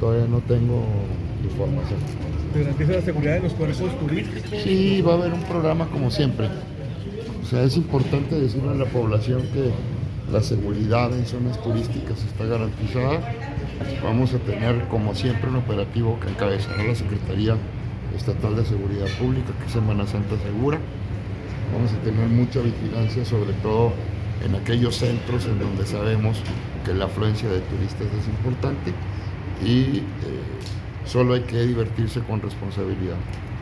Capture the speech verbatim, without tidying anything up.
todavía no tengo información. ¿Se garantiza la seguridad de los cuerpos turísticos? Sí, va a haber un programa como siempre. O sea, es importante decirle a la población que la seguridad en zonas turísticas está garantizada. Vamos a tener, como siempre, un operativo que encabezará la Secretaría Estatal de Seguridad Pública, que es Semana Santa Segura. Vamos a tener mucha vigilancia, sobre todo en aquellos centros en donde sabemos que la afluencia de turistas es importante y eh, solo hay que divertirse con responsabilidad.